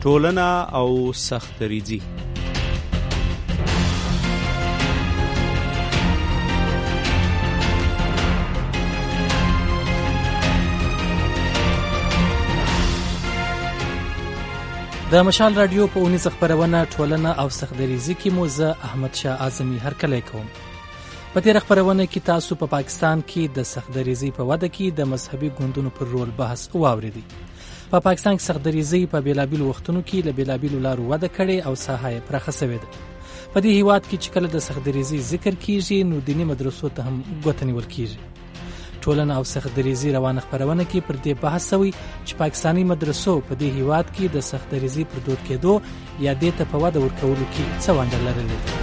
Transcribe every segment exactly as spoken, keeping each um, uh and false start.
ټولنه او سختدریځي. د مشال رادیو په اونیز خبرونه ټولنه او سختدریځي کې مو زه احمد شاه اعظمي هرکلی کوم. په تیر خبرونه کې تاسو په پا پاکستان کې د سختدریځي په وده کې د مذهبي ګوندونو پر رول بحث واوریدي. په پا پاکستان کې سختدریځي په بیلابیلو وختونو کې له بیلابیلو لارو وده کړې او ساحه یې پراخه شوې ده. په دې هیواد کې چې کله د سختدریځي ذکر کیږي نو دیني مدرسو ته هم ګوته نیول کیږي. ټولنه او سختدریځي روانه خبرونه کې پر دې بحث شوی چې پاکستانی مدرسو په دې هیواد کې د سختدریځي پر دود کېدو یا دې ته په وده ورکولو کې څه ونډه لرلې ده.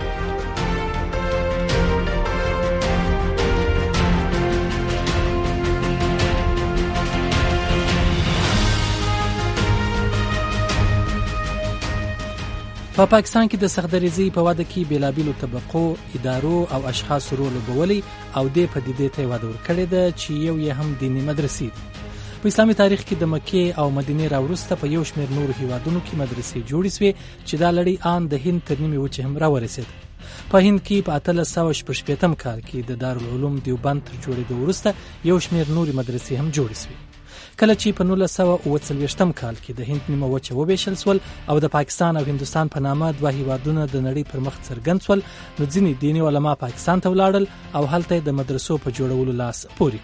په پاکستان کې د سختدریځي په وده کې بیلابیلو طبقو، ادارو او اشخاصو رول لوبولی او دې پدیدې ته وده ورکړې ده چې یو یې هم دیني مدرسې دي. په اسلامي تاریخ کې د مکې او مدینې راوروسته په یو شمېر نورو هیوادونو کې مدرسې جوړې شوې چې دا لړۍ آن د هند تر نیمې وچې هم راورسېده. په هند کې په اتلس سوه شپږ شپېتم کال کې د دارالعلوم دیوبند تر جوړېدو وروسته یو شمېر نورې مدرسې هم جوړې شوې. کله چې په نولس سوه اووه څلوېښتم کال کې د هند نیمه وچه وویشل شول او د پاکستان او هندوستان په نامه دوه هیوادونه د نړۍ پر مخ څرګند شول، نو ځینې دیني علما پاکستان ته ولاړل او هلته د مدرسو په جوړولو لاس پورې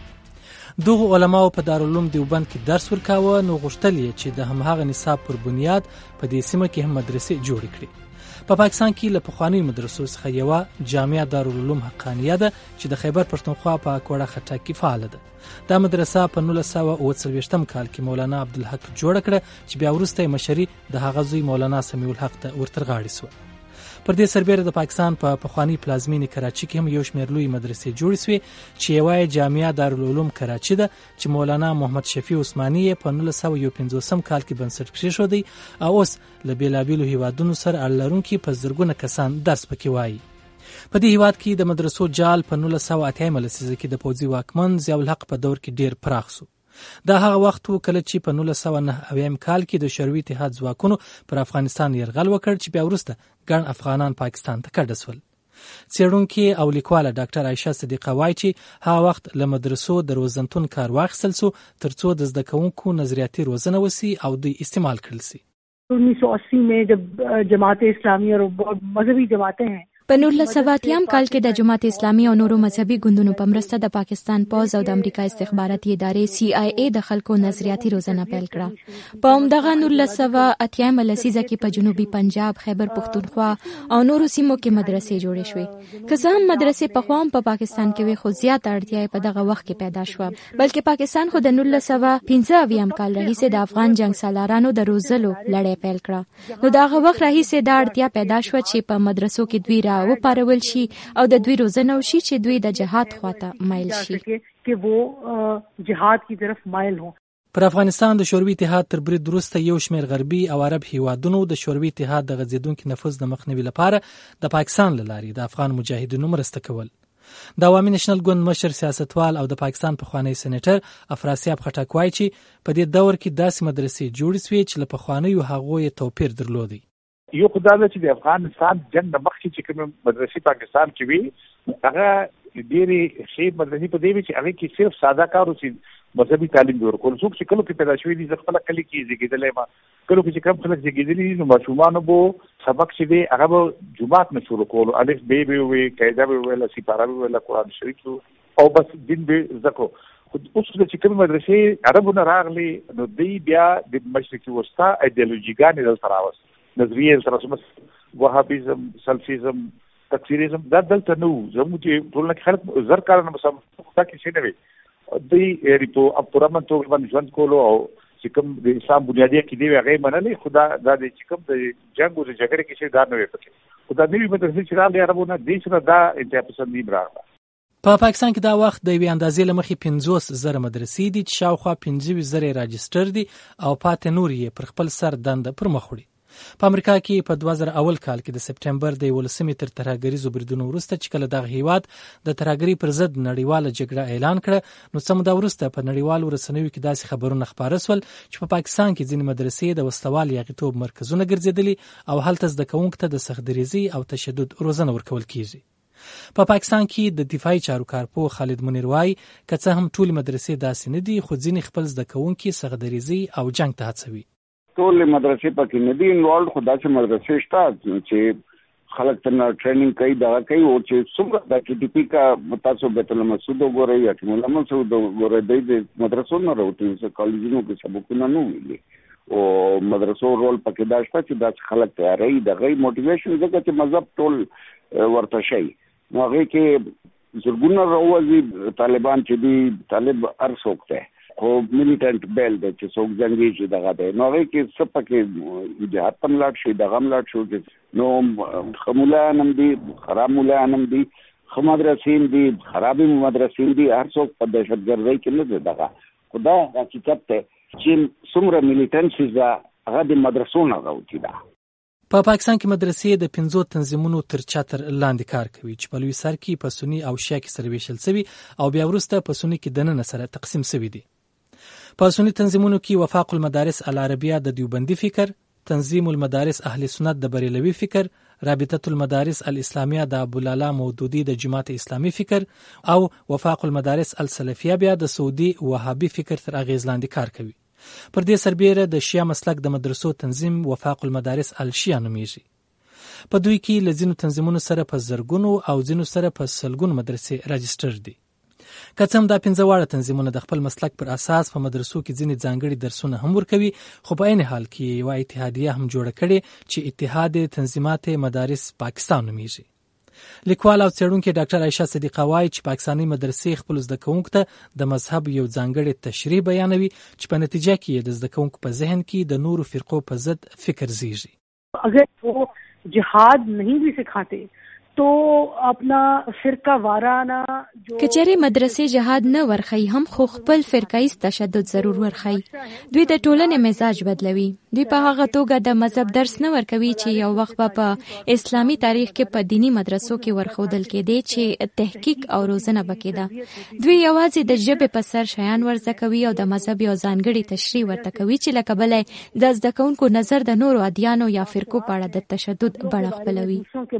کړ. دغو علماو په دارالعلوم دیوبند کې درس ورکاوه، نو غوښتل یې چې د هماغه نصاب پر بنیاد په دې سیمه کې هم مدرسې جوړې کړي. په پاکستان کې له پخوانیو مدرسو څخه یوه جامعه دارالعلوم حقانیه ده چې د خیبر پښتونخوا په کوړه خټک کې فعاله ده. دا مدرسه په نولس سوه اووه څلوېښتم کال کې مولانا عبدالحق جوړه کړه چې بیا وروسته یې مشري د هغه زوی مولانا سمیع الحق ته ورترغاړې شوه. پر دې سربیره د پاکستان په پخواني پلازمینې کراچي کې هم یو شمېر لوی مدرسې جوړې شوې چې یوه یې جامعه دارالعلوم کراچي ده چې مولانا محمد شفیع عثماني یې په نولس سوه یو پنځوسم کال کې بنسټ کېښودی او اوس له بیلابیلو هیوادونو سره اړه لرونکي په زرګونه کسان درس پکې وایي. په دې هیواد کې د مدرسو جال په نولس سوه اتیایمه لسیزه کې د پوځي واکمن ضیاء الحق په دور کې ډیر پراخ شو. دا هغه وخت و کله چې په نولس سوه نهه اویایم کال کې د شوروي اتحاد ځواکونو پر افغانستان یرغل وکړ چې بیا وروسته ګڼ افغانان پاکستان ته کډه شول. څېړونکې او لیکواله ډاکټر عایشه صدیقه وایي چې هغه وخت له مدرسو د روزنتون کار واخیستل سو ترڅو د زده کوونکو نظریاتي روزنه وسی او دوی استعمال کړل سي. انیس سو اسی میں جب جماعت اسلامی اور مذہبی جماعتیں ہیں په نولس سوه اتیایم کال کې د جماعت اسلامي او نورو مذهبي ګوندونو په مرسته د پاکستان پوځ او د امریکا استخباراتي ادارې سی آی ای د خلکو نظریاتي روزنه پیل کړه. په همدغه نولس سوه اتیایم لسیزه کې په جنوبي پنجاب، خیبر پښتونخوا او نورو سیمو کې مدرسې جوړې شوې. که څه هم مدرسې پخوا هم په پاکستان کې وې، خو زیاته اړتیا په دغه وخت کې پیدا شوه، بلکې پاکستان خو د نولس سوه پنځه اویایم کال راهیسې د افغان جنګ سالارانو د روزلو لړۍ پیل کړه. نو د هغه وخت راهیسې دا اړتیا پیدا شوه چې په مدرسو کې دوی را وپارول شي او د دوی روزنه وشي چې دوی د جهاد خواته مایل شي چې وو جهاد کی طرف مایل هو. پر افغانستان د شوروي اتحاد تر برید وروسته یو شمېر غربي او عرب هیوادونو د شوروي اتحاد د غځېدونکي نفوذ د مخنیوي لپاره د پاکستان له لارې د افغان مجاهدینو مرسته کول. د عوامي نېشنل ګوند مشر سیاستوال او د پاکستان پخوانی سېنیټر افراسیاب خټک وایي چې په دې دور کې داسې مدرسې جوړې شوې چې له پخوانیو هغو یې توپیر درلودی. یو خدای چې د افغانستان جنگ د مخکې چې کوم مدرسې پاکستان کې وي هغه ډېرې ښې مدرسې په دې وي چې هغه کې صرف ساده کار او مذهبي تعلیم ورکول. څوک چې کله کې پیدا شوي دي خپل کلی کې زیږېدلی ما کله کې چې کوم خلک زیږېدلي دي نو ماشومانو به سبق چې دی هغه به جومات نه شروع کولو، الف ب به وي، قاعده به ویله، سپاره به ویله، قرآن شریف او بس دین به زده کو. خو اوس چې کوم مدرسې عربو نه راغلي نو دوی بیا د مشرقي وسطا ایډیالوژیګانې دلته راوست، نظریې سره وهابیزم، سلفیزم، تکفیریزم دا دلته نه وو. زموږ چې ټولنه کې خلک زر کاله نه مسلمان دا کې څه نه وي، دوی یعنې په پرامن توګه باندې ژوند کولو او چې کوم د اسلام بنیادي عقیدې وې هغه یې منلې. خو دا دا د چې کوم د جنګ او د جګړې کې چې دا نه وې پکې. خو دا نوي مدرسې چې راغلې عربو نه دې سره دا انتها پسندي راغله. په پاکستان کې دا وخت د یوې اندازې له مخې پنځوس زره مدرسې دي چې شاوخوا پنځه ویشت زره راجسټر دي او پاتې نور یې پر خپل سر دنده پر مخ وړي. په امریکا کې په دوه زره اول کال کې د سپټمبر د یولسمې تر ترهګریزو بریدونو وروسته چې کله دغه هیواد د ترهګرۍ پر ضد نړیواله جګړه اعلان کړه، نو څه موده وروسته په نړیوالو رسنیو کې داسې خبرونه خپاره سول چې په پاکستان کې ځینې مدرسې د وسلوال یاغیتوب مرکزونه ګرځېدلي او هلته زده کوونکو ته د سختدریزي او تشدد روزنه ورکول کیږي. په پاکستان کې د دفاعي چارو کارپوه خالد منیر وایي که څه هم ټولې مدرسې داسې نه دي، خو ځینې خپل زده کوونکي سختدریزي او جنګ ته هڅوي. ټول مدرسې پکې نه دي انوالډ، خو داسې مدرسې شته چې خلک ته ټریننګ کوي، دغه کوي، او چې څومره د ټي ټي پي کا تاسو بیت المسعود وګورئ یا چې مولا مسعود وګورئ، د مدرسو نه راوتي چې کالجونو کې سبقونه نه ویلي، او مدرسو رول پکې دا شته چې داسې خلک تیاری دغه موټیویشن ځکه چې مذهب ټول ورته شي، نو هغه کې زرګونه راوځي طالبان چې دی طالب ارڅوک ته خو میلیټنټ بیل د چې څوک جنگي چې دغه دی، نو هغه کې څه پکې جهاد هم لاړ شي، دغه هم لاړ شو، نو خمولان هم دي، خراب مولان هم دي، خو مدرسین دي، خرابې مدرسین دي، هر څوک په دهشتګردۍ کې نه دی دغه، خو دا حقیقت دی چې څومره میلیټنټ هغه د مدرسو نه راوتي ده. په پا پاکستان کې مدرسې د پنځو تنظیمونو تر چتر لاندې کار کوي چې په لوی سر کې په سني او شیعه کې سره ویشل شوي او بیا وروسته په سني کې دننه سره تقسیم شوي دي. په سنی تنظیمونو کې وفاق المدارس العربیه د دیوبندي فکر، تنظیم المدارس اهل سنت د بریلوي فکر، رابطه المدارس الاسلامیه د ابولالا مودودی د جماعت اسلامی فکر، او وفاق المدارس السلفیه بیا د سعودي وهابي فکر تر اغیز لاندې کار کوي. پر دې سربیره د شیعه مسلک د مدرسو تنظیم وفاق المدارس الشیعه نومیږي. په دوی کې لزینو تنظیمونو سره په زرګونو او ځینو سره په سلګونو مدرسې راجستر دي. که څه هم دا پنځه واړه تنظیمونه د خپل مسلک پر اساس په مدرسو کې ځینې ځانګړي درسونه هم ورکوي، خو په عین حال کې یوه اتحادیه هم جوړه کړې چې اتحاد تنظیمات مدارس پاکستان نومیږي. لیکوال او څېړونکی ډاکټر عایشه صدیقه وایي چې پاکستاني مدرسې خپل زده کوونکو ته د مذهب یو ځانګړی تشریح بیانوي چې په نتیجه کې د زده کوونکو په ذهن کې د نورو فرقو په ضد فکر زیږي. اگر وہ جهاد نہیں بھی سکھاتے تو اپنا فرقہ وارانہ جو کچری مدرسې جهاد نه ورخی هم خو خپل فرقایي تشدد ضرور ورخی. دوی د ټولنې مزاج بدلوي. دوی په هغه توګه د مذهب درس نه ورکوي چې یو وخت په اسلامی تاریخ کې په دینی مدرسو کې ورخودل کېدی چې تحقیق او روزنه وکړي. دوی یوازې د ژبې په سر شیان ورزده کوي او د مذهب یو ځانګړي تشریح ورته کوي چې لکه بلې د زده کوونکو نظر د نورو ادیانو یا فرقو په اړه د تشدد بڼه خپلوي.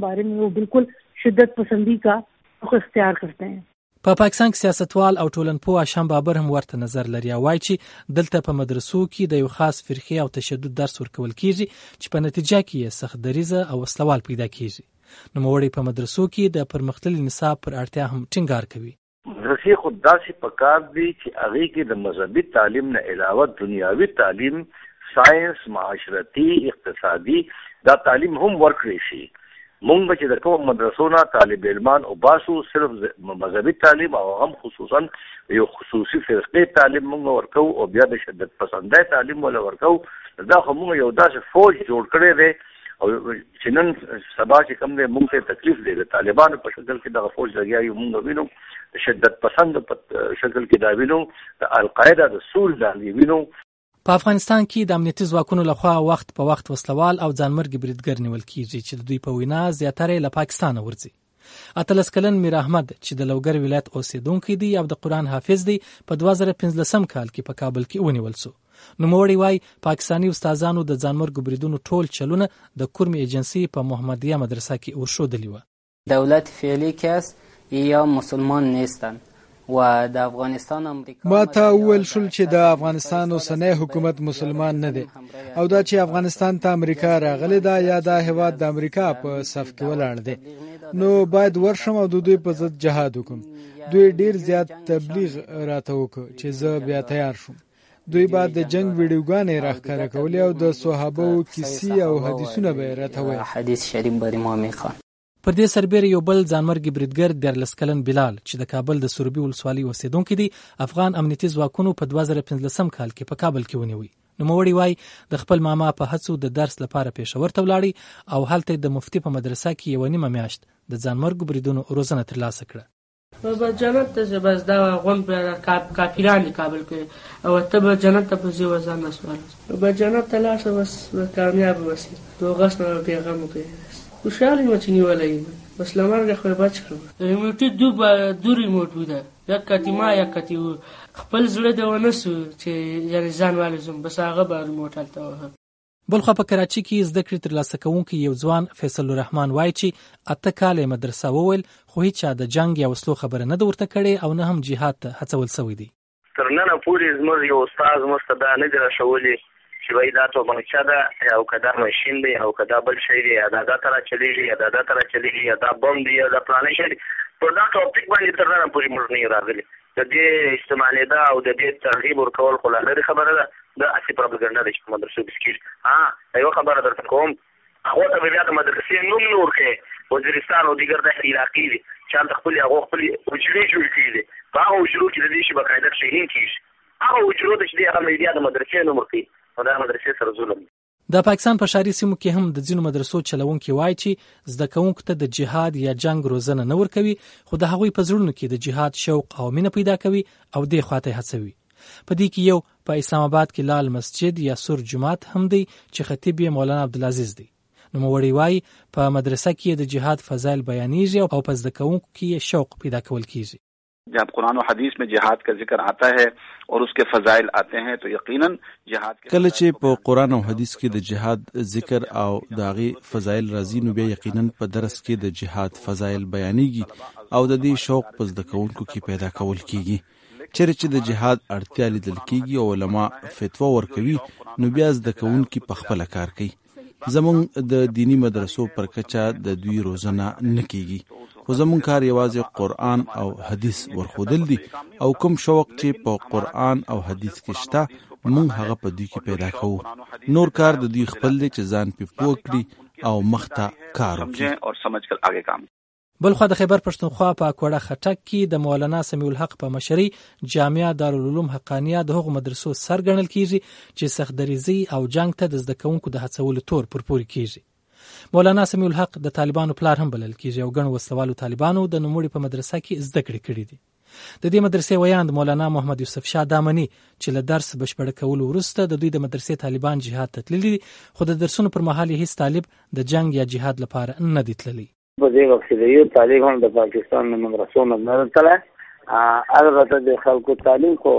شدت پسندی کا اختیار کرتے ہیں. په پاکستان کې سیاستوال او ټولنپوه هاشم بابر هم ورته نظر لري او وایي چې دلته په مدرسو کې د یو خاص فرقې او تشدد درس ورکول کیږي چې په نتیجه کې یې سختدریزه او وسلوال پیدا کیږي. نوموړی په مدرسو کې د پرمختللي نصاب پر اړتیا هم ټینګار کوي. مدرسې خود داسې پکار دي چې هغې کې د مذهبي تعلیم نه علاوه دنیاوي تعلیم، ساینس، معاشرتي، اقتصادي دا تعلیم هم ورکړی شي. مونږ چې د کوم مدرسو نه طالب علمان او باسو صرف مذهبي تعلیم او هم خصوصا یو خصوصي فرقې تعلیم مونږ ورکو او بیا د شدت پسندۍ تعلیم ولا ورکو. دا خو مونږ یو داسې فوج جوړ کړی دی او چې نن سبا چې کوم دی مونږ ته تکلیف دی د طالبانو په شکل کې دغه فوج لګیا یو مونږ وینو، د شدت پسند په شکل کې دا وینو، د القاعده د سول دا وینو. په افغانستان کې د امنیتي ځواکونو لخوا وخت په وخت وسلوال او ځانمرګي بریدګر نیول کیږي چې د دوی په وینا زیاتره له پاکستانه ورځي. اتلس کلن میر احمد چې د لوګر ولایت اوسیدونکی دی او د قرآن حافظ دی په دوه زره پنځلسم کال کې په کابل کې ونیول شو. نوموړی وایي پاکستاني استادانو د ځانمرګو بریدونو ټول چلونه د کورم ایجنسی په محمدیه مدرسه کې ورښودلي وه. دولت فعلی که است یا مسلمان نیستند و د افغانستان امریکا ما ته وویل شول چې د افغانستان اوسنی حکومت مسلمان نه دی او دا چې افغانستان ته امریکا راغلی دا یا دا هیواد د امریکا په صف کې ولاړ دی، نو باید ورشم او د دوی په ضد جهاد وکم. دوی ډیر زیات تبلیغ راته وکړ چې زه بیا تیار شوم. دوی بعد د جنگ ویډیوګانې راښکاره کولې او د صحابو کیسې او حدیثونه به یې راته ویل. حدیث شریف به ما میخوان. پر دې سربیره یو بل ځانمرګي بریدګر دیارلس کلن بلال چې د کابل د سروبي ولسوالۍ اوسیدونکی دی افغان امنیتي ځواکونو په دوه زره پنځلسم کال کې په کابل کې ونیوی. نوموړی وایي د خپل ماما په هڅو د درس لپاره پېښور ته ولاړی او هلته د مفتي په مدرسه کې یوه نیمه میاشت د ځانمرګو بریدونو روزنه ترلاسه کړه. به جنت ته بس دا غون په کافرانو کابل کې او ته به جنت ته په ځي وزن نسوال به جنت ته لاړ بس کامیاب وسی دوغس نه پیغام کوي خوشاله مې چې نیولای بس لمرګه خو بچ کړم ریموټ دو دو ریموټ ودا یک کتی ما یک کتی خپل زړه د ونسو چې یعنی ځان والزم بس هغه به ریموټ الته. بلخوا په کراچي کې زده کړې ترلاسه کوونکی یو ځوان فیصل الرحمن وایي چې اته کاله مدرسه وویل خو هیڅ د جنگ یا وسلو خبره نه ورته کړې او نه هم جهاد ته هڅول شوی دی. تر نن پورې زموږ یو استاد مستدا نه دی راښولی چې وایي دا ته باندې دا او کدا ماشين دی او کدا بل شی دی دا دا تر چلیږي دا دا تر چلیږي دا بم دی دا پلان شي په دا ټاپک باندې تر نن پورې موږ نه راغلي د دې استعمال دا او د دې ترغیب ورکول خو لاره خبره ده دا اصلي پروپاګاندا د چې مدرسو بسکیټ ها یو خبره درته کوم هغه ته بیا د مدرسې نوم نور کې وزیرستان او دیګر د علاقې دي چې خپل هغه خپل وجري جوړ کړي هغه وجرو چې د دې شی بقاعده شهین کیږي هغه وجرو د دې هغه بیا د مدرسې نوم ورکړي دا مدرسې سره ظلم. د پاکستان په شهري سیمو کې هم د ځینو مدرسو چلوونکي وایي چې زده کوونکو ته د جهاد یا جنگ روزنه نه ورکوي خو د هغوی په زړونو کې د جهاد شوق او مینه پیدا کوي او دې خواته هڅوي. په دې کې یو په اسلام آباد کې لال مسجد یا سور جماعت هم دی چې خطیب یې مولانا عبدالعزیز دی. نوموړی وایي په مدرسه کې د جهاد فضایل بیانېږي او په زده کوونکو کې شوق پیدا کول کیږي. जब कुरान और हदीस में जिहाद का जिक्र आता है और उसके फजाइल आते हैं तो यकीनन जिहाद कله چې په قران او حدیث کې د جهاد ذکر او داغي فضایل راځي نو بیا یقینا په درس کې د جهاد فضایل بیانېږي او د دې شوق په زده کوونکو کې پیدا کول کیږي. چیرې چې د جهاد اړتیا لیدل کیږي او علما فتوا ورکوي نو بیا زده کوونکي په خپل کار کوي. زمونږ د دینی مدرسو پر کچا د دوی روزنه نکېږي خو زمونږ کار یوازې قرآن او حدیث ورخودل دي او کوم شوق چې په قرآن او حدیث کې شته مونږ هغه په دوی کې پیدا کوو. نور کار د دوی خپل دی چې ځان پې پوه کړي او مخته کار وکړي. بلخوا د خیبر پښتونخوا په کوړه خټک کې د مولانا سمیع الحق په مشرۍ جامعه دارالعلوم حقانیه د هغو مدرسو سرګڼل کیږي چې سختدریزي او جنگ ته د زده کوونکو د هڅولو تور پرپوري کیږي. مولانا سمیع الحق د طالبانو پلار هم بلل کیږي او ګڼ وسلوالو طالبانو د نوموړي په مدرسه کې زده کړې کړې دي. د دې مدرسې ویاند مولانا محمد یوسف شاه دامنی چې له درس بشپړ کولو وروسته د دوی د مدرسې طالبان جهاد ته تللي دي خو د درسونو پر مهال هیڅ طالب د جنگ یا جهاد لپاره نه دی تللی. په دې وخت کې یو طالب هم د پاکستان د مدرسو نه تللی البته د خلکو تعلیم کو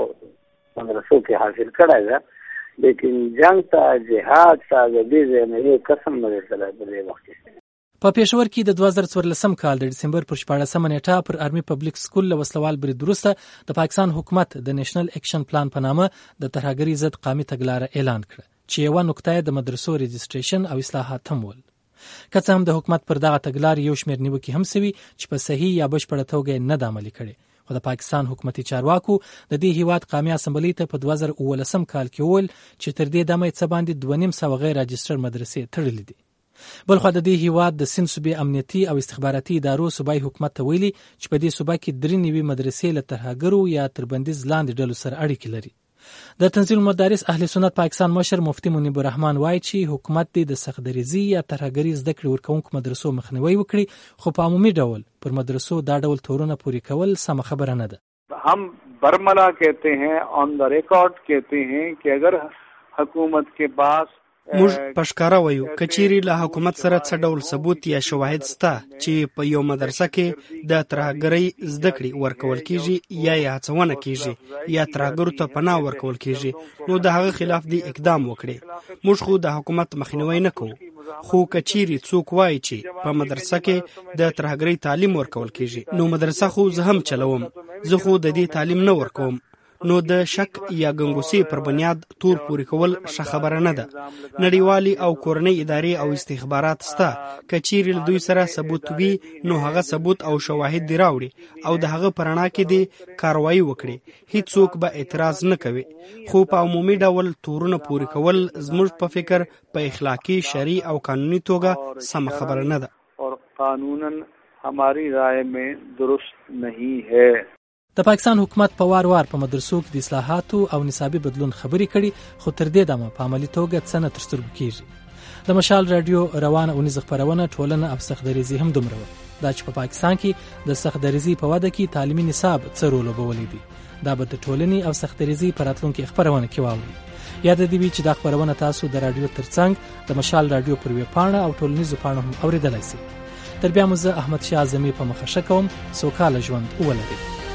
مدرسو کې حاصل کړی ده لیکن جنگ ته جهاد ته د دې نه یو قسم نه تللی په دې وخت کې. په پېښور کې د دوه زره څوارلسم کال د ډسمبر پر شپاړسمه نیټه پر آرمي پبلک سکول له وسلوال برید وروسته د پاکستان حکومت د نېشنل اکشن پلان په نامه د ترهګرۍ ضد قومي تګلاره اعلان کړه چې یوه نقطه د مدرسو رجسټریشن او اصلاحات هم ول. که څه هم د حکومت پر دغه تګلارې یو شمېر نیوکې هم سوي چې په صحیح یا بشپړه توګه نه ده عملي کړې خو د پاکستان حکومتي چارواکو د دې هیواد قومي اسمبلۍ ته په دوه زره اوولسم کال کې وویل چې تر دې دمه یې څه باندې دوه نیم سوه غیر راجسټر مدرسې تړلې دي. بلخوا د دې هیواد د سند صوبې امنیتي او استخباراتي ادارو صوبایي حکومت ته ویلي چې په دې صوبه کې درې نوي مدرسې له ترهګرو یا تر بندیز لاندې ډلو سره اړیکې لري. د تنزیل المدارس اهل سنت پاکستان مشر مفتی منیب الرحمن وایي چې حکومت دې د سختدریزي یا ترهګرۍ زده کړې ورکوونکو مدرسو مخنیوي وکړي خو په عمومي ډول پر مدرسو دا ډول تورونه پوري کول سمه خبره نه ده. हम बरमला कहते हैं ऑन द रिकॉर्ड कहते हैं कि अगर हुकूमत के पास موږ پښکارا وایو کچيري له حکومت سره څه ډول ثبوت یا شواهد سته چې په یو مدرسه کې د ترهګرۍ زده کړې ورکول کیږي یا یې هڅونه کیږي یا ترهګرو ته پناه ورکول کیږي نو د هغه خلاف دی اقدام وکړي. موږ خو د حکومت مخنیوي نه کوو خو کچيري څوک وایي چې په مدرسه کې د ترهګرۍ تعلیم ورکول کیږي نو مدرسه خو زه هم چلوم زه خو د دې تعلیم نه ورکوم نو د شک یا ګنګوسي پر بنیاد تور پوري کول ښه خبره نه ده. نړیوالي او کورنۍ ادارې او استخبارات سته کچيري له دوی سره ثبوت وي نو هغه ثبوت او شواهد دی راوړي او د هغه پرانا کې دی کاروایی وکړي هیڅوک به اعتراض نه کوي خو په عمومي ډول تورونه پوري کول زموږ په فکر په اخلاقی شرعي او قانوني توګه سم خبره نه ده او قانونا हमारी राय में दुरुस्त नहीं है. د پاکستان حکومت په وار وار په مدرسو کې د اصلاحاتو او نصابي بدلون خبرې کړي خو تر دې دمه په عملي توګه څه نه تر سترګو کیږي. د مشال رادیو روانه اونیز خبرونه ټولنه او سختدریزي هم دومره دا چې په پا پاکستان کې د سختدریزي په وده کې تعلیمي نصاب څه رول لوبولی دی. دا به د ټولنې او سختدریزي په راتلونکي خبرونه کې واورئ. یاد دې وي چې دا خبرونه تاسو د رادیو ترڅنګ د مشال رادیو پر ویب پاڼه او ټولنیزو پاڼو هم اوریدلای شئ. تر بیا مو زه احمد شاه اعظمي په مخه ښه کوم. سوکاله ژوند ولرئ.